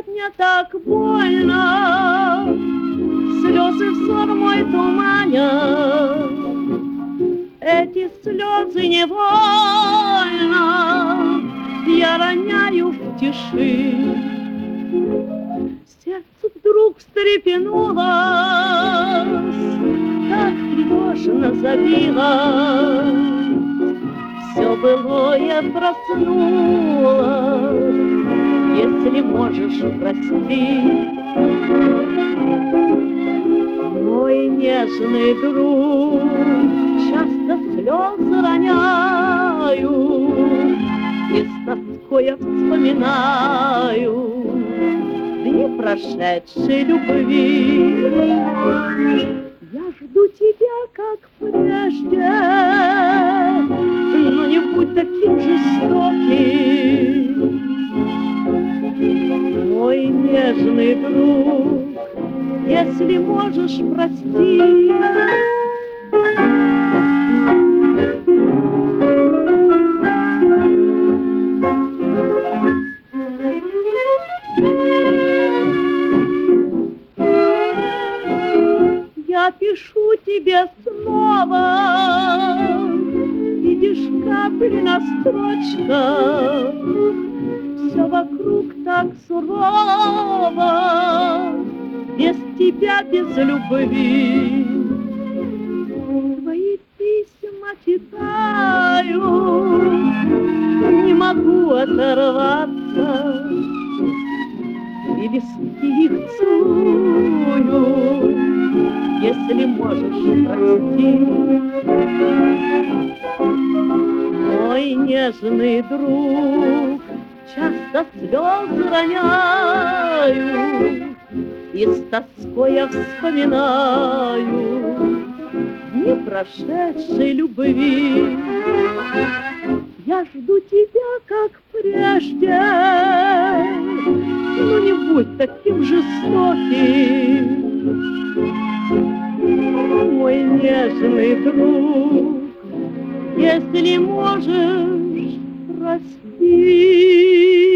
мне так больно, слезы взор мой туманят, эти слезы невольно я роняю в тиши. Сердце вдруг встрепенулось, так тревожно забилось, все былое проснулось, если можешь простить. Мой нежный друг, часто слезы роняю и с тоской я вспоминаю дни прошедшей любви. Я жду тебя, как прежде, но не будь таким жестоким. Мой нежный друг, если можешь, прости. Я пишу тебе снова, видишь капли на строчках, все вокруг так сурово, без тебя, без любви. Твои письма читаю, не могу оторваться, и листки их целую, если можешь, прости. Мой нежный друг, часто слезы роняю и с тоской я вспоминаю дни прошедшей любви. Я жду тебя, как прежде, но не будь таким жестоким. Мой нежный друг, если можешь, прости.